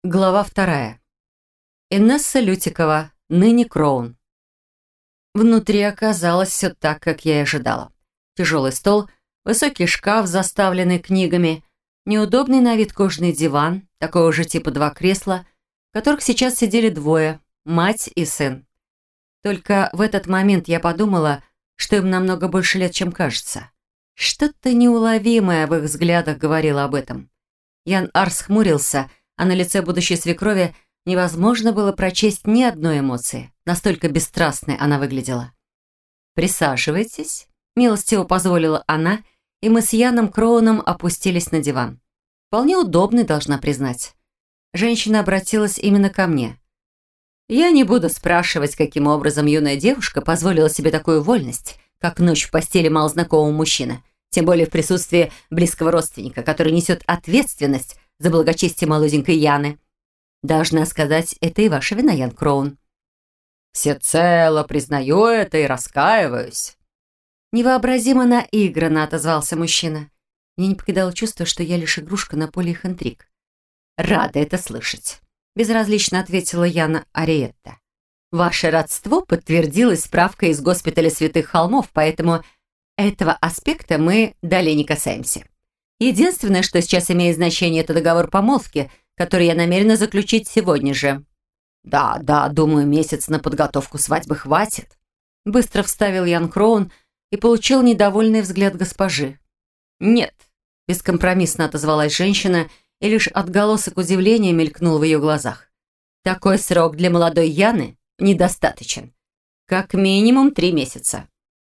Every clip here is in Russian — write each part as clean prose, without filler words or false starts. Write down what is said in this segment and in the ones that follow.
Глава 2. Инесса Лютикова, ныне Кроун. Внутри оказалось все так, как я и ожидала. Тяжелый стол, высокий шкаф, заставленный книгами, неудобный на вид кожаный диван, такого же типа два кресла, в которых сейчас сидели двое, мать и сын. Только в этот момент я подумала, что им намного больше лет, чем кажется. Что-то неуловимое в их взглядах говорило об этом. Ян Арс хмурился, а на лице будущей свекрови невозможно было прочесть ни одной эмоции. Настолько бесстрастной она выглядела. «Присаживайтесь», — милостиво позволила она, и мы с Яном Кроуном опустились на диван. Вполне удобный, должна признать. Женщина обратилась именно ко мне. «Я не буду спрашивать, каким образом юная девушка позволила себе такую вольность, как ночь в постели малознакомого мужчины, тем более в присутствии близкого родственника, который несет ответственность за благочестие молоденькой Яны. Должна сказать, это и ваша вина, Ян Кроун». «Всецело признаю это и раскаиваюсь». Невообразимо наигранно отозвался мужчина. Мне не покидало чувство, что я лишь игрушка на поле их интриг. «Рада это слышать», — безразлично ответила Яна Ариетта. «Ваше родство подтвердилось справкой из госпиталя Святых Холмов, поэтому этого аспекта мы далее не касаемся. Единственное, что сейчас имеет значение, это договор помолвки, который я намерена заключить сегодня же». «Да, думаю, месяц на подготовку свадьбы хватит», — быстро вставил Ян Кроун и получил недовольный взгляд госпожи. «Нет», — бескомпромиссно отозвалась женщина, и лишь отголосок удивления мелькнул в ее глазах. «Такой срок для молодой Яны недостаточен. Как минимум 3 месяца».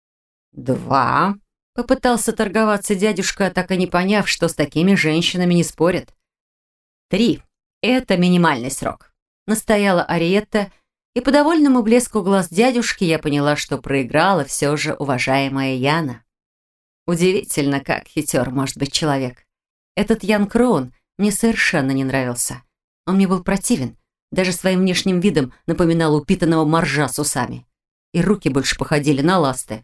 «2», — попытался торговаться дядюшка, так и не поняв, что с такими женщинами не спорят. «3. Это минимальный срок», — настояла Ариетта, и по довольному блеску глаз дядюшки я поняла, что проиграла все же уважаемая Яна. Удивительно, как хитер может быть человек. Этот Ян Кроун мне совершенно не нравился. Он мне был противен, даже своим внешним видом напоминал упитанного моржа с усами. И руки больше походили на ласты.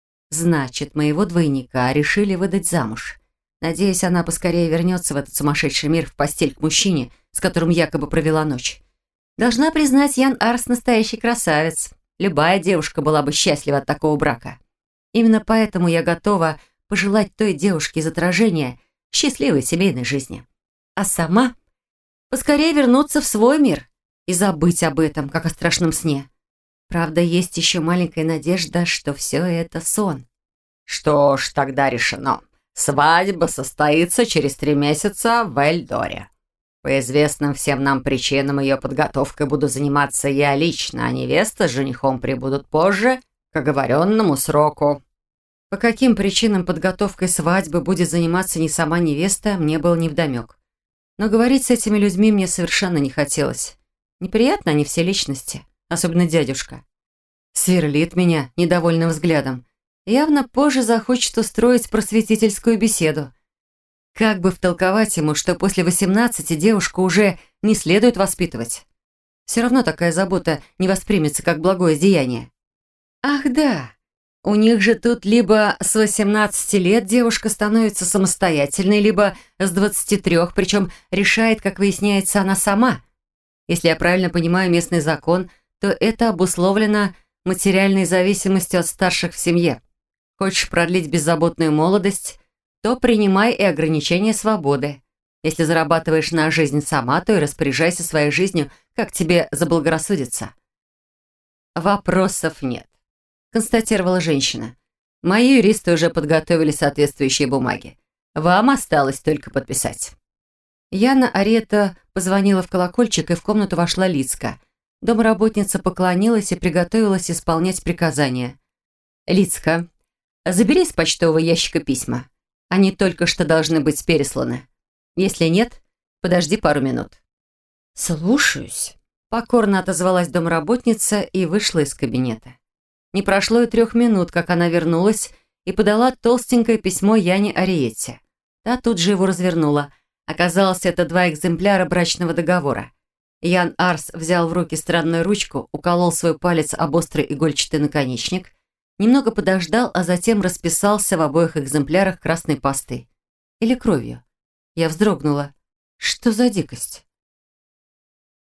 Значит, моего двойника решили выдать замуж. Надеюсь, она поскорее вернется в этот сумасшедший мир в постель к мужчине, с которым якобы провела ночь. Должна признать, Ян Арс настоящий красавец. Любая девушка была бы счастлива от такого брака. Именно поэтому я готова пожелать той девушке из отражения счастливой семейной жизни. А сама поскорее вернуться в свой мир и забыть об этом, как о страшном сне. Правда, есть еще маленькая надежда, что все это сон. «Что ж, тогда решено. Свадьба состоится через 3 месяца в Эльдоре. По известным всем нам причинам ее подготовкой буду заниматься я лично, а невеста с женихом прибудут позже, к оговоренному сроку». По каким причинам подготовкой свадьбы будет заниматься не сама невеста, мне было невдомек. Но говорить с этими людьми мне совершенно не хотелось. Неприятно они все личности, особенно дядюшка. Сверлит меня недовольным взглядом. Явно позже захочет устроить просветительскую беседу. Как бы втолковать ему, что после 18 девушку уже не следует воспитывать? Все равно такая забота не воспримется как благое деяние. Ах да, у них же тут либо с 18 лет девушка становится самостоятельной, либо с 23, причем решает, как выясняется, она сама. Если я правильно понимаю местный закон, то это обусловлено материальной зависимостью от старших в семье. Хочешь продлить беззаботную молодость, то принимай и ограничения свободы. Если зарабатываешь на жизнь сама, то и распоряжайся своей жизнью, как тебе заблагорассудится. «Вопросов нет», — констатировала женщина. «Мои юристы уже подготовили соответствующие бумаги. Вам осталось только подписать». Яна Ариетта позвонила в колокольчик, и в комнату вошла Лицка. Домработница поклонилась и приготовилась исполнять приказания. «Лицка, забери из почтового ящика письма. Они только что должны быть пересланы. Если нет, подожди пару минут». «Слушаюсь», — покорно отозвалась домработница и вышла из кабинета. Не прошло и 3 минут, как она вернулась и подала толстенькое письмо Яне Ариетте. Та тут же его развернула. Оказалось, это 2 экземпляра брачного договора. Ян Арс взял в руки странную ручку, уколол свой палец об острый игольчатый наконечник, немного подождал, а затем расписался в обоих экземплярах красной пастой. Или кровью. Я вздрогнула. Что за дикость?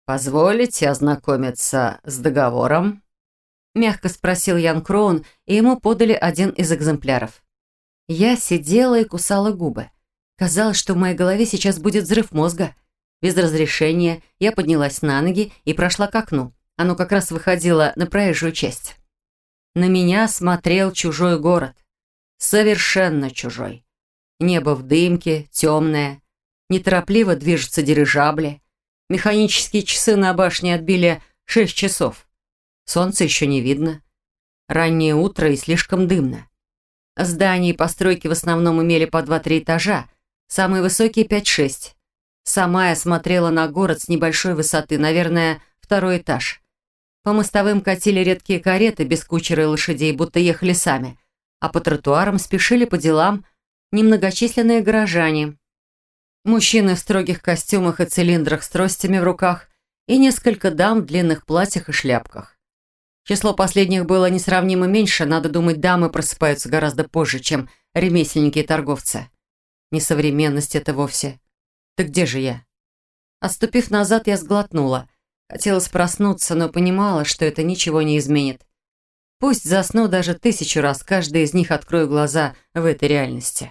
«Позволите ознакомиться с договором?» Мягко спросил Ян Кроун, и ему подали один из экземпляров. Я сидела и кусала губы. Казалось, что в моей голове сейчас будет взрыв мозга. Без разрешения я поднялась на ноги и прошла к окну. Оно как раз выходило на проезжую часть. На меня смотрел чужой город. Совершенно чужой. Небо в дымке, темное. Неторопливо движутся дирижабли. Механические часы на башне отбили 6 часов. Солнца еще не видно. Раннее утро и слишком дымно. Здания и постройки в основном имели по 2-3 этажа. Самые высокие 5-6. Сама я смотрела на город с небольшой высоты, наверное, 2-й этаж. По мостовым катили редкие кареты без кучера и лошадей, будто ехали сами. А по тротуарам спешили по делам немногочисленные горожане. Мужчины в строгих костюмах и цилиндрах с тростями в руках и несколько дам в длинных платьях и шляпках. Число последних было несравнимо меньше, надо думать, дамы просыпаются гораздо позже, чем ремесленники и торговцы. Несовременность это вовсе. Так где же я? Отступив назад, я сглотнула. Хотелось проснуться, но понимала, что это ничего не изменит. Пусть засну даже 1000 раз, каждый из них открою глаза в этой реальности.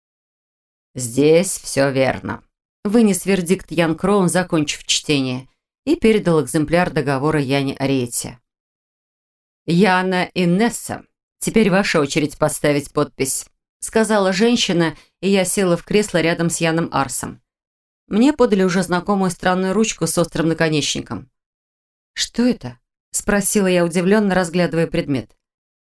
«Здесь все верно», — вынес вердикт Ян Кроун, закончив чтение, и передал экземпляр договора Яне Ариетте. «Яна Инесса, теперь ваша очередь поставить подпись», — сказала женщина, и я села в кресло рядом с Яном Арсом. Мне подали уже знакомую странную ручку с острым наконечником. «Что это?» — спросила я, удивленно разглядывая предмет.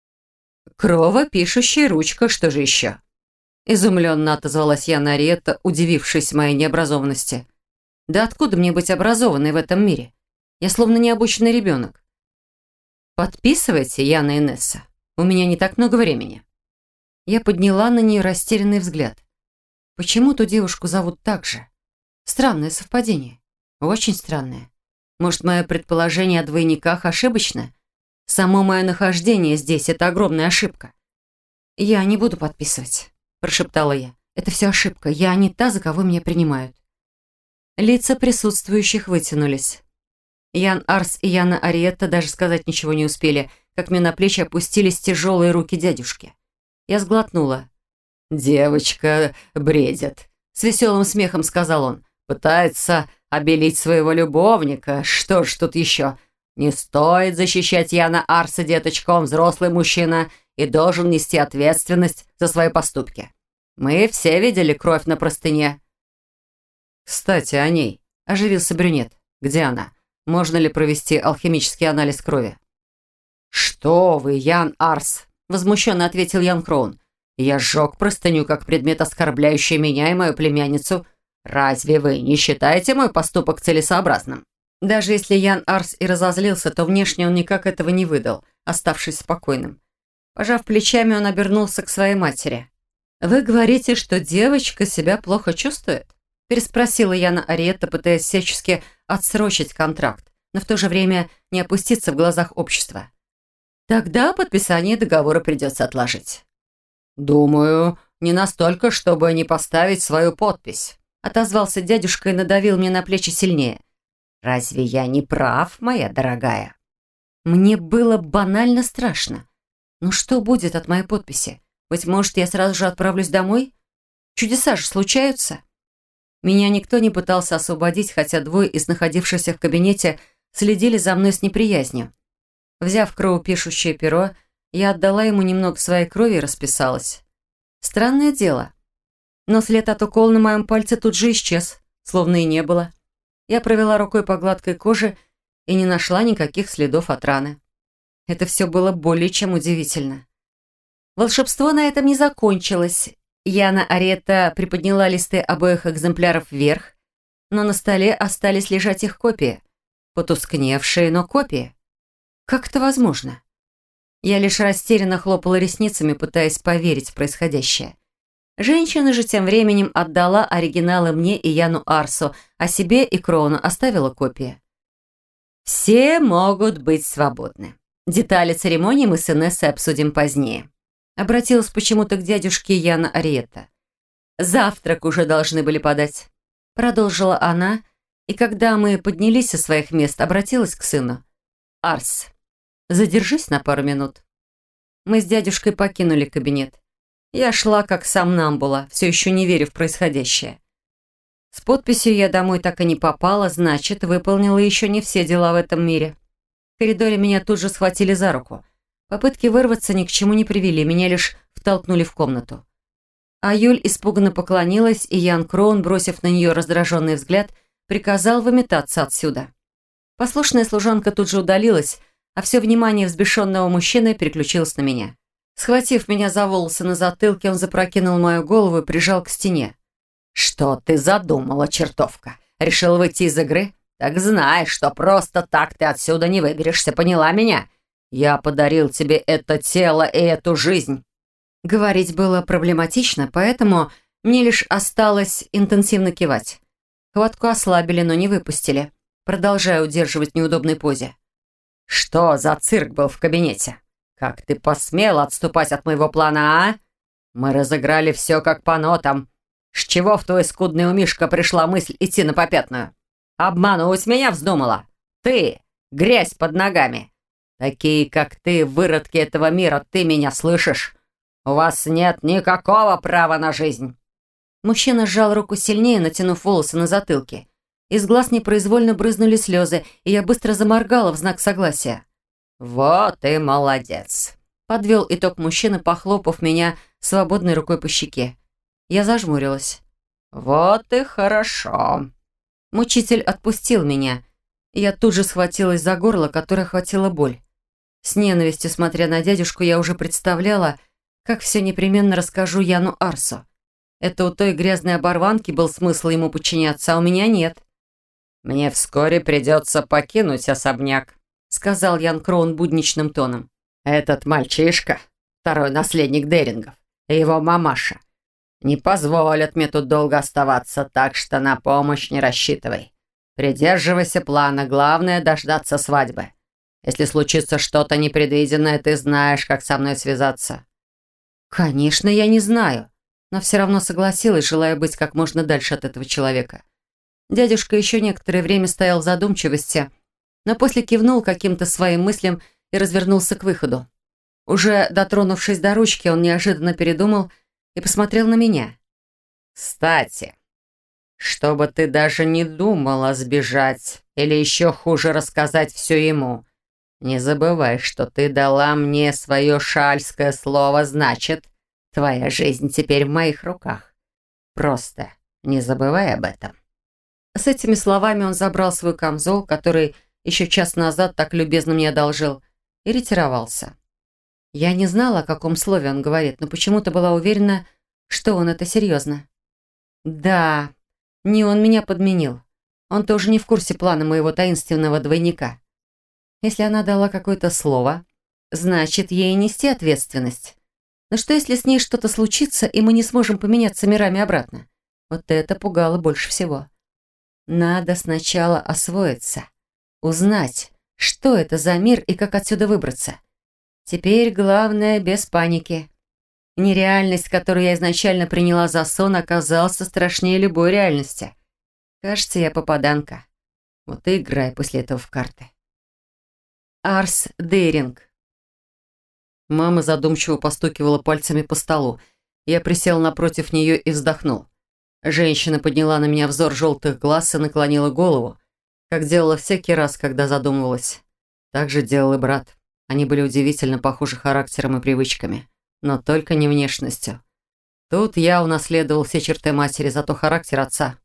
«Кровопишущая ручка, что же еще?» Изумленно отозвалась Яна Ариетта, удивившись моей необразованности. «Да откуда мне быть образованной в этом мире? Я словно необученный ребенок». «Подписывайте, Яна Инесса. У меня не так много времени». Я подняла на нее растерянный взгляд. Почему ту девушку зовут так же? Странное совпадение. Очень странное. Может, мое предположение о двойниках ошибочно? Само мое нахождение здесь — это огромная ошибка. «Я не буду подписывать», — прошептала я. «Это все ошибка. Я не та, за кого меня принимают». Лица присутствующих вытянулись. Ян Арс и Яна Ариетта даже сказать ничего не успели, как мне на плечи опустились тяжелые руки дядюшки. Я сглотнула. «Девочка бредит», — с веселым смехом сказал он. «Пытается обелить своего любовника. Что ж тут еще? Не стоит защищать Яна Арса, деточка, он взрослый мужчина и должен нести ответственность за свои поступки. Мы все видели кровь на простыне». «Кстати, о ней», — оживился брюнет. «Где она? Можно ли провести алхимический анализ крови?» «Что вы, Ян Арс?» — возмущенно ответил Ян Кроун. «Я сжег простыню как предмет, оскорбляющий меня и мою племянницу. Разве вы не считаете мой поступок целесообразным?» Даже если Ян Арс и разозлился, то внешне он никак этого не выдал, оставшись спокойным. Пожав плечами, он обернулся к своей матери. «Вы говорите, что девочка себя плохо чувствует?» — переспросила Яна Ариетта, пытаясь всячески отсрочить контракт, но в то же время не опуститься в глазах общества. «Тогда подписание договора придется отложить». «Думаю, не настолько, чтобы не поставить свою подпись», — отозвался дядюшка и надавил мне на плечи сильнее. «Разве я не прав, моя дорогая?» Мне было банально страшно. Ну что будет от моей подписи? Быть может, я сразу же отправлюсь домой? Чудеса же случаются. Меня никто не пытался освободить, хотя двое из находившихся в кабинете следили за мной с неприязнью. Взяв кровопишущее перо, я отдала ему немного своей крови и расписалась. Странное дело. Но след от укола на моем пальце тут же исчез, словно и не было. Я провела рукой по гладкой коже и не нашла никаких следов от раны. Это все было более чем удивительно. Волшебство на этом не закончилось. Яна Ариетта приподняла листы обоих экземпляров вверх, но на столе остались лежать их копии. Потускневшие, но копии. Как это возможно? Я лишь растерянно хлопала ресницами, пытаясь поверить в происходящее. Женщина же тем временем отдала оригиналы мне и Яну Арсу, а себе и Кроуну оставила копии. «Все могут быть свободны. Детали церемонии мы с Инессой обсудим позднее», — обратилась почему-то к дядюшке Яна Ариетта. «Завтрак уже должны были подать», — продолжила она, И когда мы поднялись со своих мест, обратилась к сыну. «Арс, задержись на пару минут». Мы с дядюшкой покинули кабинет. Я шла как сомнамбула, все еще не веря в происходящее. С подписью я домой так и не попала, значит, выполнила еще не все дела в этом мире. В коридоре меня тут же схватили за руку. Попытки вырваться ни к чему не привели, меня лишь втолкнули в комнату. А Юль испуганно поклонилась, и Ян Кроун, бросив на нее раздраженный взгляд, приказал выметаться отсюда. Послушная служанка тут же удалилась, а все внимание взбешенного мужчины переключилось на меня. Схватив меня за волосы на затылке, он запрокинул мою голову и прижал к стене. «Что ты задумала, чертовка? Решил выйти из игры? Так знай, что просто так ты отсюда не выберешься, поняла меня? Я подарил тебе это тело и эту жизнь». Говорить было проблематично, поэтому мне лишь осталось интенсивно кивать. Хватку ослабили, но не выпустили, продолжая удерживать в неудобной позе. «Что за цирк был в кабинете? Как ты посмела отступать от моего плана, а? Мы разыграли все как по нотам. С чего в твой скудный умишко пришла мысль идти на попятную? Обманывать меня вздумала? Ты, грязь под ногами. Такие, как ты, выродки этого мира, ты меня слышишь? У вас нет никакого права на жизнь». Мужчина сжал руку сильнее, натянув волосы на затылке. Из глаз непроизвольно брызнули слезы, и я быстро заморгала в знак согласия. «Вот и молодец», — подвел итог мужчина, похлопав меня свободной рукой по щеке. Я зажмурилась. «Вот и хорошо». Мучитель отпустил меня, и я тут же схватилась за горло, которое охватила боль. С ненавистью, смотря на дядюшку, я уже представляла, как все непременно расскажу Яну Арсу. Это у той грязной оборванки был смысл ему подчиняться, а у меня нет. «Мне вскоре придется покинуть особняк», — сказал Ян Кроун будничным тоном. «Этот мальчишка, второй наследник Дерингов, и его мамаша, не позволят мне тут долго оставаться, так что на помощь не рассчитывай. Придерживайся плана, главное — дождаться свадьбы. Если случится что-то непредвиденное, ты знаешь, как со мной связаться». «Конечно, я не знаю», но все равно согласилась, желая быть как можно дальше от этого человека. Дядюшка еще некоторое время стоял в задумчивости, но после кивнул каким-то своим мыслям и развернулся к выходу. Уже дотронувшись до ручки, он неожиданно передумал и посмотрел на меня. «Кстати, чтобы ты даже не думала сбежать или еще хуже рассказать все ему, не забывай, что ты дала мне свое шальское слово, значит, твоя жизнь теперь в моих руках. Просто не забывай об этом». С этими словами он забрал свой камзол, который еще час назад так любезно мне одолжил, и ретировался. Я не знала, о каком слове он говорит, но почему-то была уверена, что он это серьезно. Да, не он меня подменил. Он тоже не в курсе плана моего таинственного двойника. Если она дала какое-то слово, значит, ей нести ответственность. Но что, если с ней что-то случится, и мы не сможем поменяться мирами обратно? Вот это пугало больше всего. Надо сначала освоиться, узнать, что это за мир и как отсюда выбраться. Теперь главное без паники. Нереальность, которую я изначально приняла за сон, оказалась страшнее любой реальности. Кажется, я попаданка. Вот и играй после этого в карты. Арс Деринг. Мама задумчиво постукивала пальцами по столу. Я присел напротив нее и вздохнул. Женщина подняла на меня взор желтых глаз и наклонила голову, как делала всякий раз, когда задумывалась. Так же делал и брат. Они были удивительно похожи характером и привычками, но только не внешностью. Тут я унаследовал все черты матери, зато характер отца.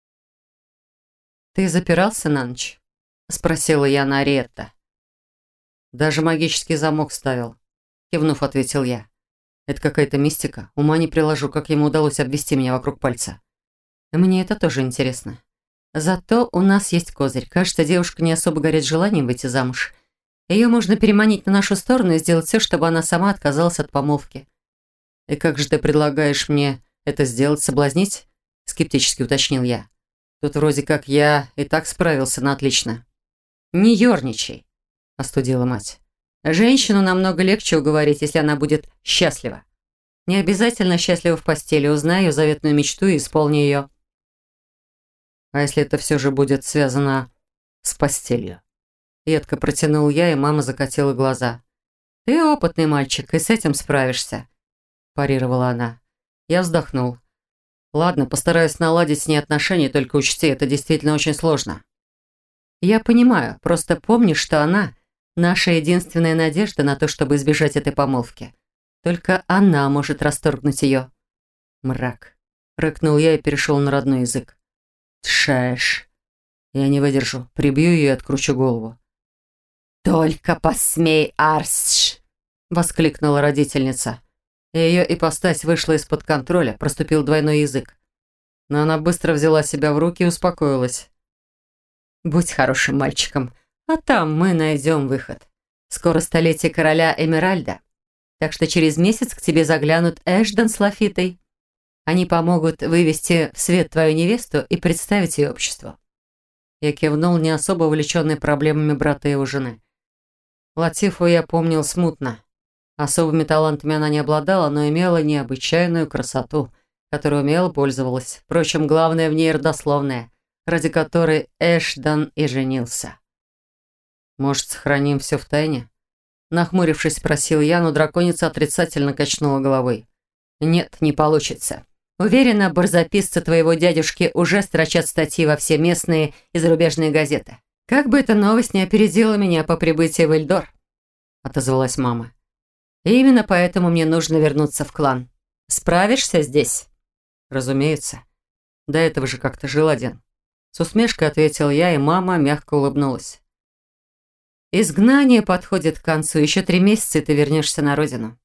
«Ты запирался на ночь?» — спросила я на Ариетта. «Даже магический замок ставил», — кивнув, ответил я. «Это какая-то мистика. Ума не приложу, как ему удалось обвести меня вокруг пальца. Мне это тоже интересно. Зато у нас есть козырь. Кажется, девушка не особо горит желанием выйти замуж. Ее можно переманить на нашу сторону и сделать все, чтобы она сама отказалась от помолвки». «И как же ты предлагаешь мне это сделать, соблазнить?» — скептически уточнил я. «Тут вроде как я и так справился на отлично». «Не ерничай», — остудила мать. «Женщину намного легче уговорить, если она будет счастлива. Не обязательно счастлива в постели. Узнай ее заветную мечту и исполни ее». А если это все же будет связано с постелью? Едко протянул я, и мама закатила глаза. «Ты опытный мальчик, и с этим справишься», – парировала она. Я вздохнул. «Ладно, постараюсь наладить с ней отношения, только учти, это действительно очень сложно». «Я понимаю, просто помни, что она – наша единственная надежда на то, чтобы избежать этой помолвки. Только она может расторгнуть ее». «Мрак», – рыкнул я и перешел на родной язык. «Тшаешь. Я не выдержу, прибью ее и откручу голову». «Только посмей, Арсш!» — воскликнула родительница. Ее ипостась вышла из-под контроля, проступил двойной язык. Но она быстро взяла себя в руки и успокоилась. «Будь хорошим мальчиком, а там мы найдем выход. Скоро столетие короля Эмеральда, так что через месяц к тебе заглянут Эшден с Лафитой. Они помогут вывести в свет твою невесту и представить ее обществу». Я кивнул, не особо увлеченный проблемами брата и его жены. Латифу я помнил смутно. Особыми талантами она не обладала, но имела необычайную красоту, которой умело пользовалась. Впрочем, главное в ней родословная, ради которой Эшдан и женился. «Может, сохраним все в тайне?» Нахмурившись, спросил я, но драконица отрицательно качнула головой. «Нет, не получится. Уверена, барзаписцы твоего дядюшки уже строчат статьи во все местные и зарубежные газеты. Как бы эта новость не опередила меня по прибытии в Эльдор», — отозвалась мама. «И именно поэтому мне нужно вернуться в клан. Справишься здесь?» «Разумеется. До этого же как-то жил один». С усмешкой ответил я, и мама мягко улыбнулась. «Изгнание подходит к концу. Еще 3 месяца, и ты вернешься на родину».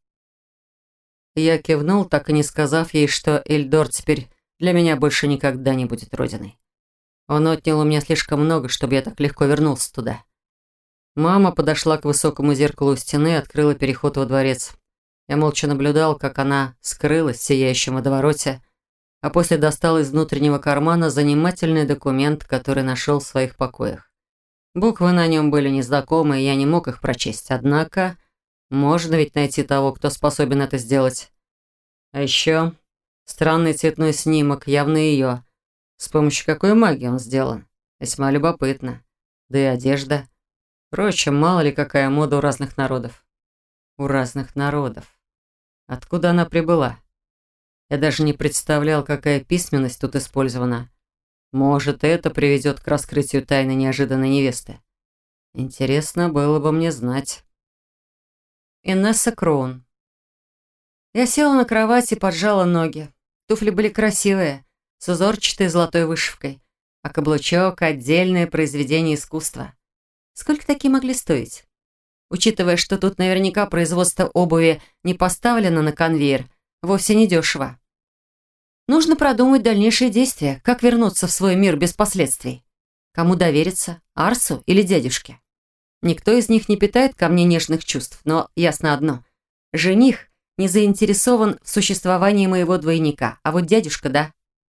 Я кивнул, так и не сказав ей, что Эльдор теперь для меня больше никогда не будет родиной. Он отнял у меня слишком много, чтобы я так легко вернулся туда. Мама подошла к высокому зеркалу у стены и открыла переход во дворец. Я молча наблюдал, как она скрылась в сияющем водовороте, а после достал из внутреннего кармана занимательный документ, который нашел в своих покоях. Буквы на нем были незнакомые, я не мог их прочесть, однако можно ведь найти того, кто способен это сделать. А еще странный цветной снимок, явно ее. С помощью какой магии он сделан? Весьма любопытно. Да и одежда. Впрочем, мало ли какая мода у разных народов. У разных народов. Откуда она прибыла? Я даже не представлял, какая письменность тут использована. Может, это приведет к раскрытию тайны неожиданной невесты. Интересно было бы мне знать. Инесса Кроун. Я села на кровать и поджала ноги. Туфли были красивые, с узорчатой золотой вышивкой, а каблучок – отдельное произведение искусства. Сколько такие могли стоить? Учитывая, что тут наверняка производство обуви не поставлено на конвейер, вовсе не дешево. Нужно продумать дальнейшие действия, как вернуться в свой мир без последствий. Кому довериться, Арсу или дядюшке? Никто из них не питает ко мне нежных чувств, но ясно одно. Жених не заинтересован в существовании моего двойника, а вот дядюшка – да.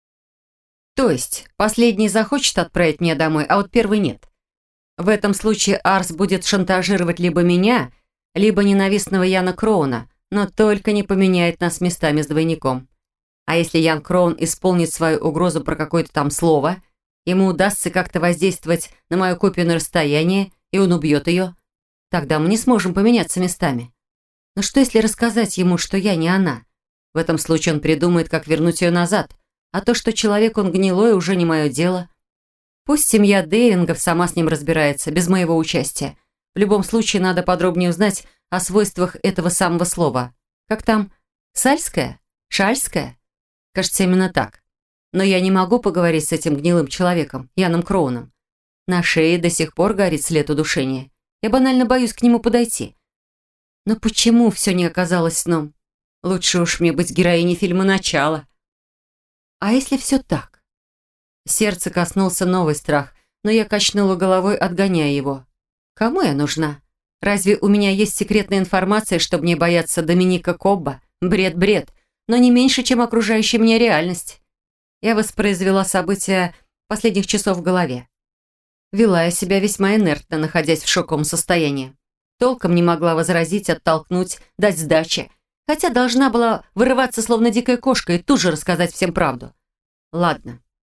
То есть, последний захочет отправить меня домой, а вот первый нет. В этом случае Арс будет шантажировать либо меня, либо ненавистного Яна Кроуна, но только не поменяет нас местами с двойником. А если Ян Кроун исполнит свою угрозу про какое-то там слово, ему удастся как-то воздействовать на мою копию на расстояние, и он убьет ее, тогда мы не сможем поменяться местами. Но что если рассказать ему, что я не она? В этом случае он придумает, как вернуть ее назад, а то, что человек он гнилой, уже не мое дело. Пусть семья Дейрингов сама с ним разбирается, без моего участия. В любом случае, надо подробнее узнать о свойствах этого самого слова. Как там? Сальское? Шальское? Кажется, именно так. Но я не могу поговорить с этим гнилым человеком, Яном Кроуном. На шее до сих пор горит след удушения. Я банально боюсь к нему подойти. Но почему все не оказалось сном? Лучше уж мне быть героиней фильма «Начало». А если все так? Сердце коснулся новый страх, но я качнула головой, отгоняя его. Кому я нужна? Разве у меня есть секретная информация, чтобы не бояться Доминика Кобба? Бред, но не меньше, чем окружающая меня реальность. Я воспроизвела события последних часов в голове. Вела я себя весьма инертно, находясь в шоковом состоянии. Толком не могла возразить, оттолкнуть, дать сдачи, хотя должна была вырываться, словно дикая кошка, и тут же рассказать всем правду. Ладно.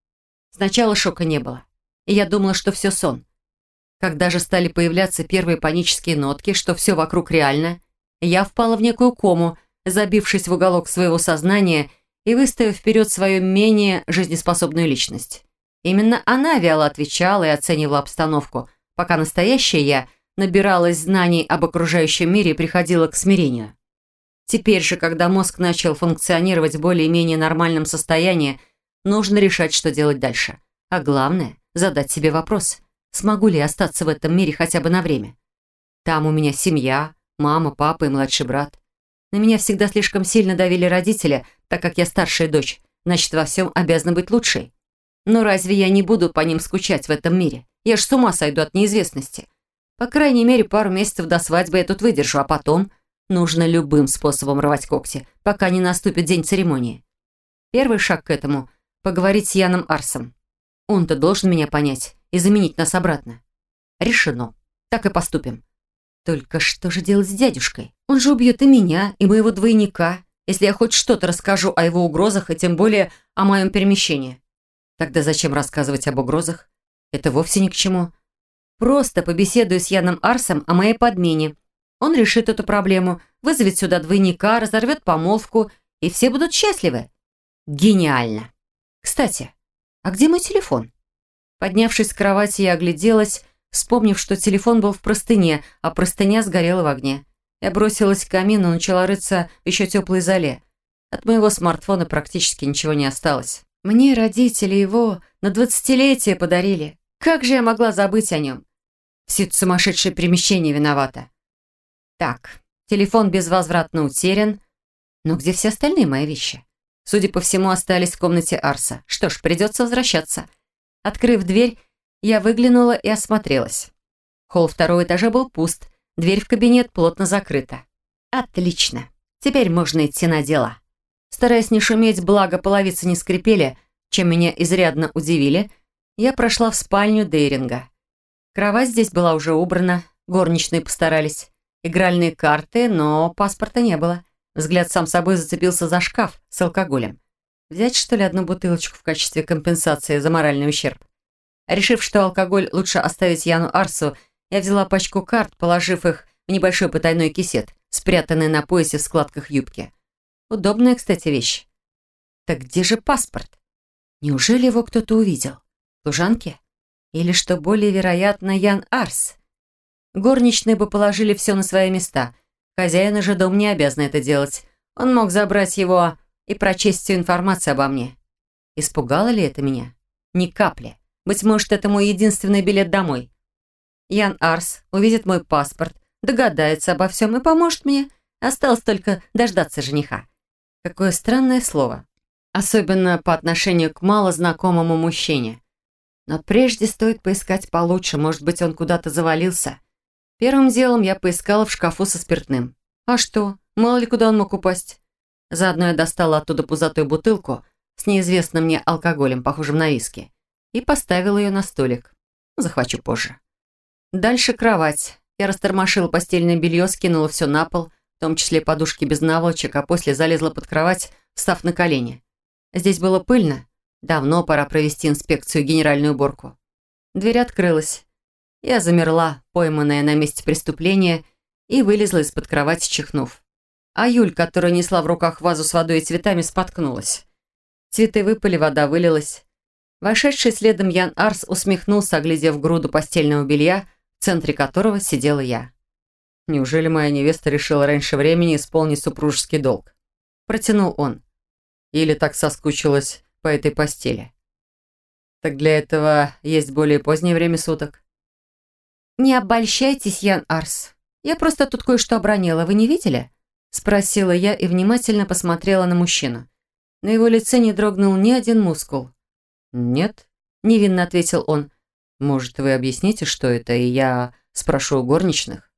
Сначала шока не было, и я думала, что все сон. Когда же стали появляться первые панические нотки, что все вокруг реально, я впала в некую кому, забившись в уголок своего сознания и выставив вперед свою менее жизнеспособную личность. Именно она вяло отвечала и оценивала обстановку, пока настоящая я набиралась знаний об окружающем мире и приходила к смирению. Теперь же, когда мозг начал функционировать в более-менее нормальном состоянии, нужно решать, что делать дальше. А главное – задать себе вопрос – смогу ли я остаться в этом мире хотя бы на время? Там у меня семья, мама, папа и младший брат. На меня всегда слишком сильно давили родители, так как я старшая дочь, значит, во всем обязана быть лучшей. Но разве я не буду по ним скучать в этом мире? Я ж с ума сойду от неизвестности. По крайней мере, пару месяцев до свадьбы я тут выдержу, а потом нужно любым способом рвать когти, пока не наступит день церемонии. Первый шаг к этому – поговорить с Яном Арсом. Он-то должен меня понять и заменить нас обратно. Решено. Так и поступим. Только что же делать с дядюшкой? Он же убьет и меня, и моего двойника, если я хоть что-то расскажу о его угрозах и тем более о моем перемещении. Тогда зачем рассказывать об угрозах? Это вовсе ни к чему. Просто побеседую с Яном Арсом о моей подмене. Он решит эту проблему, вызовет сюда двойника, разорвет помолвку, и все будут счастливы. Гениально. Кстати, а где мой телефон? Поднявшись с кровати, я огляделась, вспомнив, что телефон был в простыне, а простыня сгорела в огне. Я бросилась к камину и начала рыться в еще теплой золе. От моего смартфона практически ничего не осталось. Мне родители его на 20-летие подарили. Как же я могла забыть о нем? Все это сумасшедшее перемещение виновато. Так, телефон безвозвратно утерян. Но где все остальные мои вещи? Судя по всему, остались в комнате Арса. Что ж, придется возвращаться. Открыв дверь, я выглянула и осмотрелась. Холл второго этажа был пуст, дверь в кабинет плотно закрыта. Отлично. Теперь можно идти на дело. Стараясь не шуметь, благо половицы не скрипели, чем меня изрядно удивили, я прошла в спальню Дейринга. Кровать здесь была уже убрана, горничные постарались. Игральные карты, но паспорта не было. Взгляд сам собой зацепился за шкаф с алкоголем. Взять, что ли, одну бутылочку в качестве компенсации за моральный ущерб? Решив, что алкоголь лучше оставить Яну Арсу, я взяла пачку карт, положив их в небольшой потайной кисет, спрятанный на поясе в складках юбки. Удобная, кстати, вещь. Так где же паспорт? Неужели его кто-то увидел? Служанки? Или, что более вероятно, Ян Арс? Горничные бы положили все на свои места. Хозяин же дом не обязан это делать. Он мог забрать его и прочесть всю информацию обо мне. Испугало ли это меня? Ни капли. Быть может, это мой единственный билет домой. Ян Арс увидит мой паспорт, догадается обо всем и поможет мне. Осталось только дождаться жениха. Какое странное слово. Особенно по отношению к малознакомому мужчине. Но прежде стоит поискать получше, может быть, он куда-то завалился. Первым делом я поискала в шкафу со спиртным. А что? Мало ли куда он мог упасть. Заодно я достала оттуда пузатую бутылку с неизвестным мне алкоголем, похожим на виски, и поставила ее на столик. Захвачу позже. Дальше кровать. Я растормошила постельное белье, скинула все на пол, в том числе подушки без наволочек, а после залезла под кровать, встав на колени. Здесь было пыльно. Давно пора провести инспекцию и генеральную уборку. Дверь открылась. Я замерла, пойманная на месте преступления, и вылезла из-под кровати, чихнув. А Юль, которая несла в руках вазу с водой и цветами, споткнулась. Цветы выпали, вода вылилась. Вошедший следом Ян Арс усмехнулся, оглядев груду постельного белья, в центре которого сидела я. «Неужели моя невеста решила раньше времени исполнить супружеский долг?» Протянул он. «Или так соскучилась по этой постели? Так для этого есть более позднее время суток». «Не обольщайтесь, Ян Арс. Я просто тут кое-что обронила. Вы не видели?» Спросила я и внимательно посмотрела на мужчину. На его лице не дрогнул ни один мускул. «Нет», — невинно ответил он. «Может, вы объясните, что это, и я спрошу у горничных?»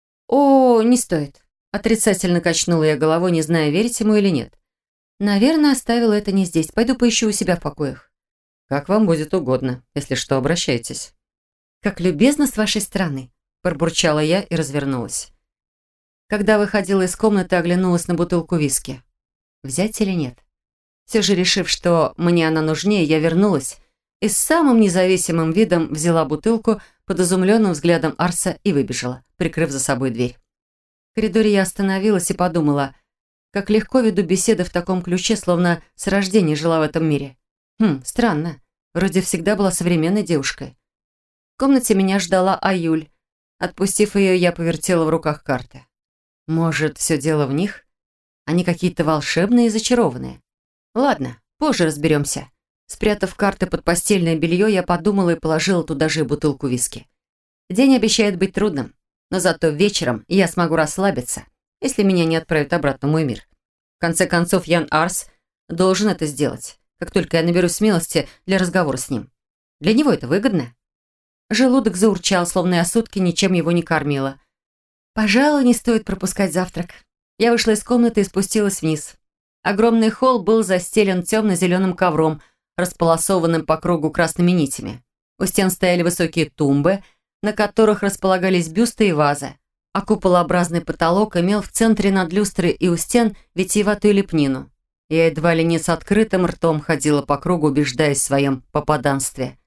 «О, не стоит», — отрицательно качнула я головой, не зная, верить ему или нет. «Наверное, оставила это не здесь. Пойду поищу у себя в покоях». «Как вам будет угодно. Если что, обращайтесь». «Как любезно с вашей стороны», — пробурчала я и развернулась. Когда выходила из комнаты, оглянулась на бутылку виски. Взять или нет? Все же решив, что мне она нужнее, я вернулась, и с самым независимым видом взяла бутылку под изумленным взглядом Арса и выбежала, прикрыв за собой дверь. В коридоре я остановилась и подумала, как легко веду беседы в таком ключе, словно с рождения жила в этом мире. Странно. Вроде всегда была современной девушкой. В комнате меня ждала Аюль. Отпустив ее, я повертела в руках карты. Может, все дело в них? Они какие-то волшебные и зачарованные. Ладно, позже разберемся. Спрятав карты под постельное белье, я подумала и положила туда же и бутылку виски. День обещает быть трудным, но зато вечером я смогу расслабиться, если меня не отправят обратно в мой мир. В конце концов, Ян Арс должен это сделать, как только я наберусь смелости для разговора с ним. Для него это выгодно. Желудок заурчал, словно я сутки ничем его не кормила. Пожалуй, не стоит пропускать завтрак. Я вышла из комнаты и спустилась вниз. Огромный холл был застелен темно-зеленым ковром, располосованным по кругу красными нитями. У стен стояли высокие тумбы, на которых располагались бюсты и вазы, а куполообразный потолок имел в центре над люстрой и у стен витиеватую лепнину. Я едва ли не с открытым ртом ходила по кругу, убеждаясь в своем попаданстве.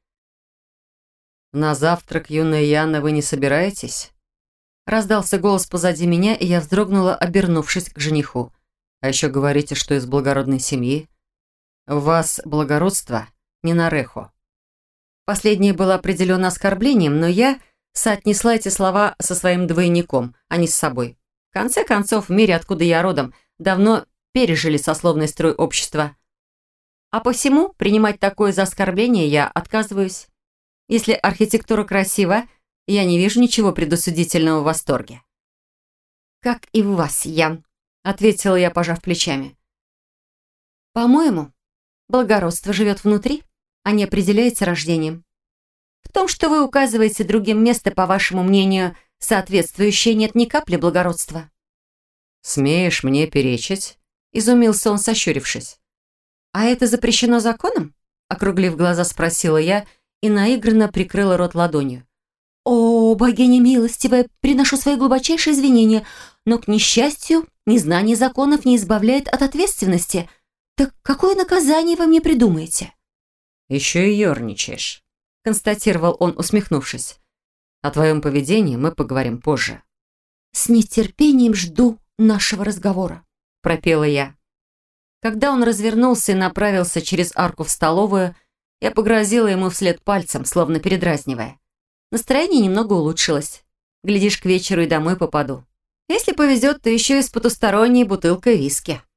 «На завтрак, юная Яна, вы не собираетесь?» Раздался голос позади меня, и я вздрогнула, обернувшись к жениху. «А еще говорите, что из благородной семьи. У вас благородство не на реху». Последнее было определенно оскорблением, но я соотнесла эти слова со своим двойником, а не с собой. В конце концов, в мире, откуда я родом, давно пережили сословный строй общества. А посему принимать такое за оскорбление я отказываюсь. Если архитектура красива, я не вижу ничего предосудительного в восторге. «Как и в вас, Ян», — ответила я, пожав плечами. «По-моему, благородство живет внутри, а не определяется рождением. В том, что вы указываете другим место, по вашему мнению, соответствующее, нет ни капли благородства». «Смеешь мне перечить?» — изумился он, сощурившись. «А это запрещено законом?» — округлив глаза, спросила я и наигранно прикрыла рот ладонью. «О, богиня милостивая, приношу свои глубочайшие извинения, но, к несчастью, незнание законов не избавляет от ответственности. Так какое наказание вы мне придумаете?» «Еще и ерничаешь», — констатировал он, усмехнувшись. «О твоем поведении мы поговорим позже». «С нетерпением жду нашего разговора», — пропела я. Когда он развернулся и направился через арку в столовую, я погрозила ему вслед пальцем, словно передразнивая. Настроение немного улучшилось. Глядишь, к вечеру и домой попаду. Если повезет, то еще и с потусторонней бутылкой виски.